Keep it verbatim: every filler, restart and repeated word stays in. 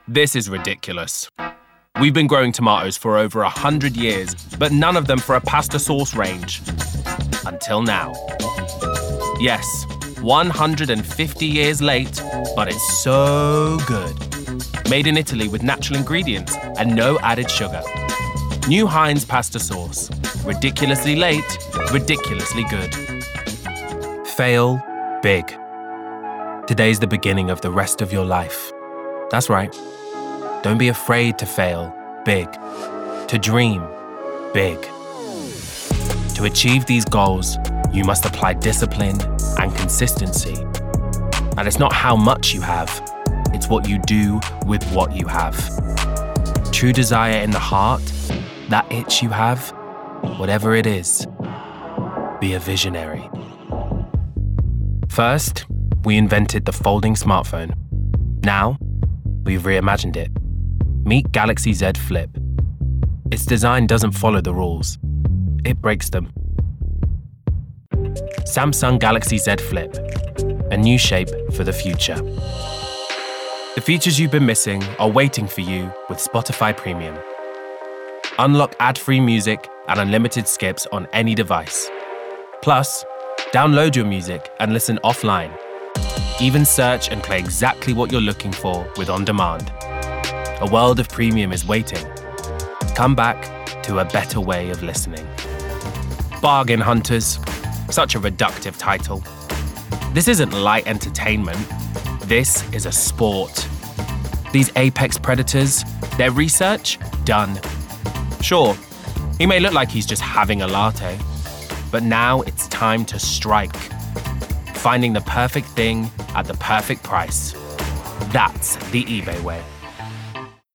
This is ridiculous. We've been growing tomatoes for over a hundred years, but none of them for a pasta sauce range. Until now. Yes, one hundred fifty years late, but it's so good. Made in Italy with natural ingredients and no added sugar. New Heinz pasta sauce. Ridiculously late, ridiculously good. Fail big. Today's the beginning of the rest of your life. That's right. Don't be afraid to fail big. To dream big. To achieve these goals, you must apply discipline and consistency. And it's not how much you have, it's what you do with what you have. True desire in the heart, that itch you have, whatever it is, be a visionary. First, we invented the folding smartphone. Now, we've reimagined it. Meet Galaxy Z Flip. Its design doesn't follow the rules. It breaks them. Samsung Galaxy Z Flip, a new shape for the future. The features you've been missing are waiting for you with Spotify Premium. Unlock ad-free music and unlimited skips on any device. Plus, download your music and listen offline. Even search and play exactly what you're looking for with On Demand. A world of premium is waiting. Come back to a better way of listening. Bargain Hunters. Such a reductive title. This isn't light entertainment. This is a sport. These apex predators, their research, done. Sure, he may look like he's just having a latte, but now it's time to strike. Finding the perfect thing at the perfect price. That's the eBay way.